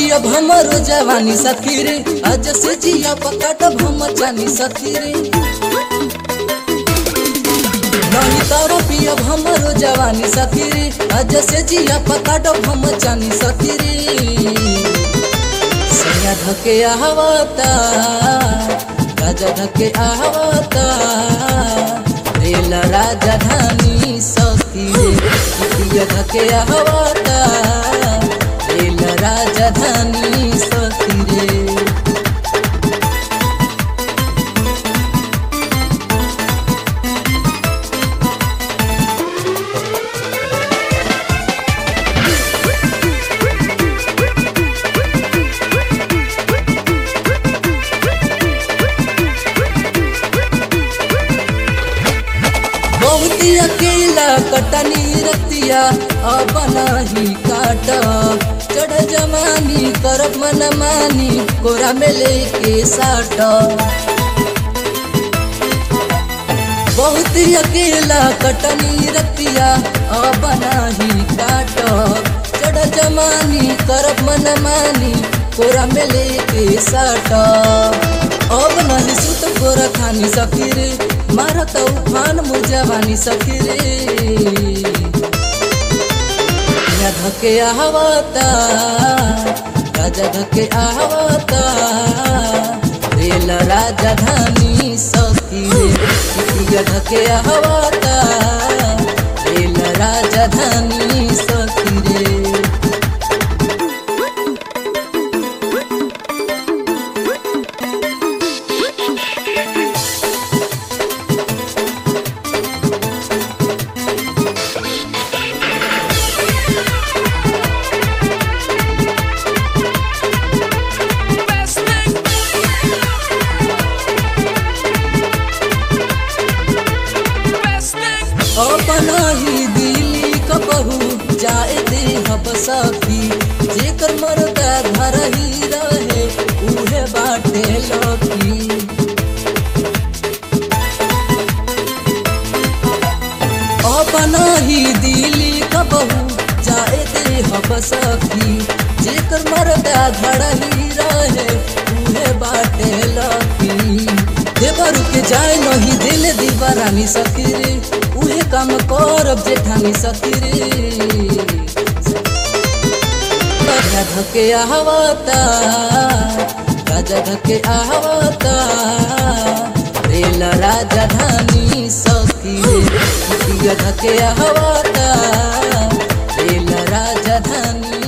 पिया भमरो जवानी सखी रे आज से जिया पकाट भम जानी सखी रे नहीं तारा पिया भमरो जवानी सखी रे आज से जिया पकाट भम जानी सखी रे सैया धके आहवता राजा धके आहवता रेल राजधानी सखी रे पिया धके आहवता रेल राजधानी सखी रे बहुती अकेला कटनी रतिया अब नहीं काट चढ़ जमानी करब मन मानी कोरा में लेके साट बहुती अकेला कटनी रतिया अब नहीं काट चढ़ जमानी करब मन मानी कोरा में लेके साट अब नहीं सुत गोरा खानी सखी रे मारत उफान मुजवानी सखी रे धके आहवता राजा धके आहवता रेल राजधानी सखी रे धके आहवता रेल राजधानी सखी रे अपना ही दिल्ली कबहू जाए दे हब सखी जेकर मरदा घर ही रहे उहे बाटे लखी अपना ही दिल्ली कबहू जाए दे हब सखी जेकर मरदा घर ही रहे उहे बाटे लखी देवर के जाए नहीं दिल दीवारानी सखी रे उहे काम करब जेठानी सखी रे राजा धके आहवता राजा धके आहवता रेल राजधानी सखी रे धके आहवता रेल राजधानी